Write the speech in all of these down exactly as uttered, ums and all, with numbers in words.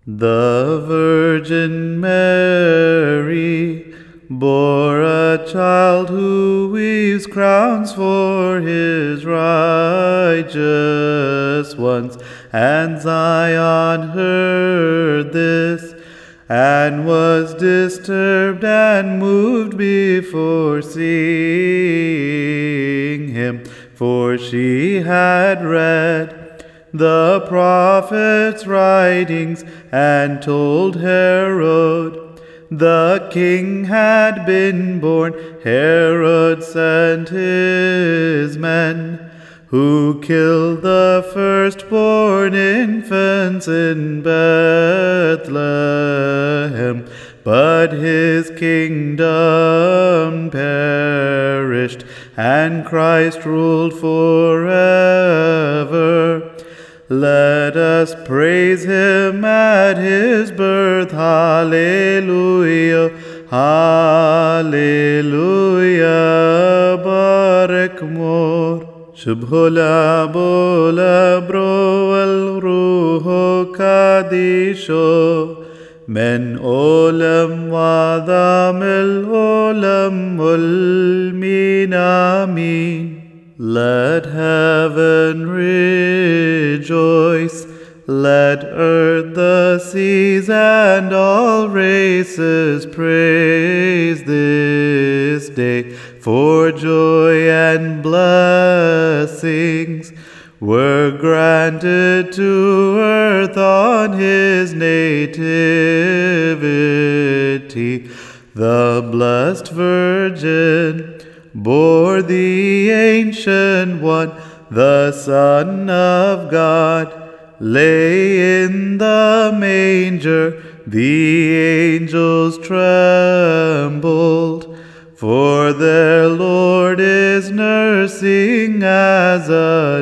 The Virgin Mary bore a child who weaves crowns for his righteous ones. And Zion heard this, and was disturbed and moved before seeing him. For she had read the prophet's writings, and told Herod the king had been born. Herod sent his men, who killed the firstborn infants in Bethlehem. But his kingdom perished, and Christ ruled forever. Let us praise him at his birth. Hallelujah, hallelujah, Barak Mor. Shubhola bola bro al ruho kadisho, men olam wadam el olam ul min amin. Let heaven rejoice, let earth, the seas, and all races praise this day. For joy and blessings were granted to earth on his nativity. The blessed Virgin bore the Ancient One, the Son of God, lay in the manger. The angels trembled, for their Lord is nursing as a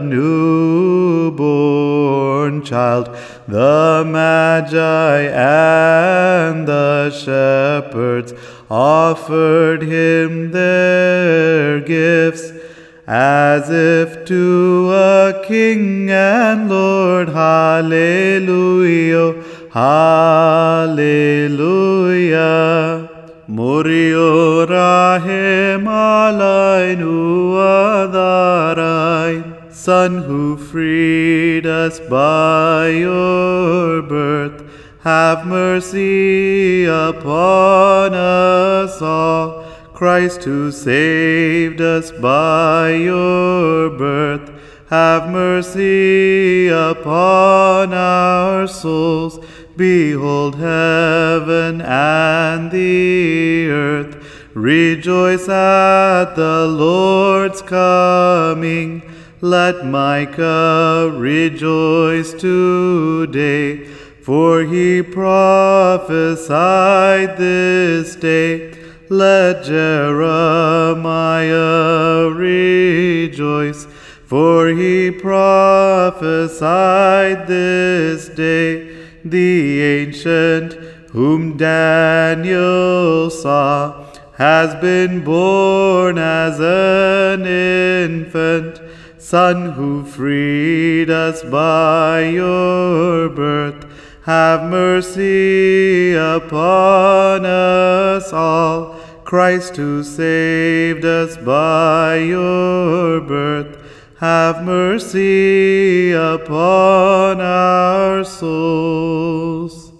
newborn child. The Magi and the shepherds offered him their gifts, as if to a King and Lord. Hallelujah, hallelujah. Murio rahem alainu adarain. Son who freed us by your birth, have mercy upon us all. Christ who saved us by your birth, have mercy upon our souls. Behold, heaven and the earth rejoice at the Lord's coming. Let Micah rejoice today, for he prophesied this day. Let Jeremiah rejoice, for he prophesied this day. The Ancient, whom Daniel saw, has been born as an infant. Son who freed us by your birth, have mercy upon us all. Christ who saved us by your birth, have mercy upon our souls.